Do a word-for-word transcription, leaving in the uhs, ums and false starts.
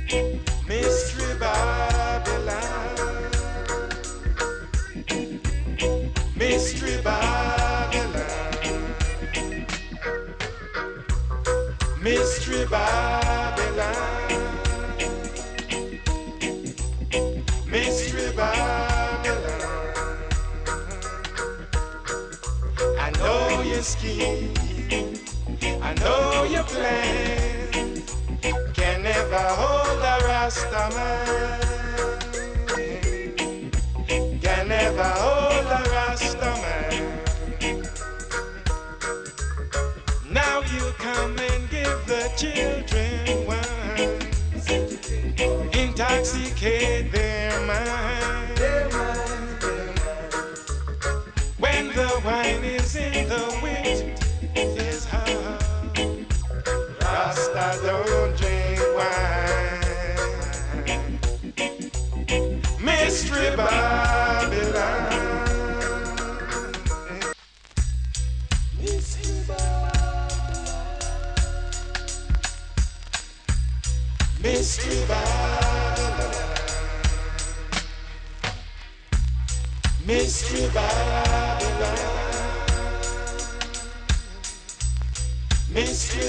Mystery Babylon, Mystery Babylon, Mystery Babylon, Mystery Babylon. I know your scheme, I know your plan, can never hold a Rasta man, can never hold a Rasta man. Now you come and give the children wine, intoxicate their mind. When the wine is in the wind, it's hard. Rasta don't drink wine. Mystery Babylon, Mystery Babylon, Mystery Babylon, Mystery Babylon, Mystery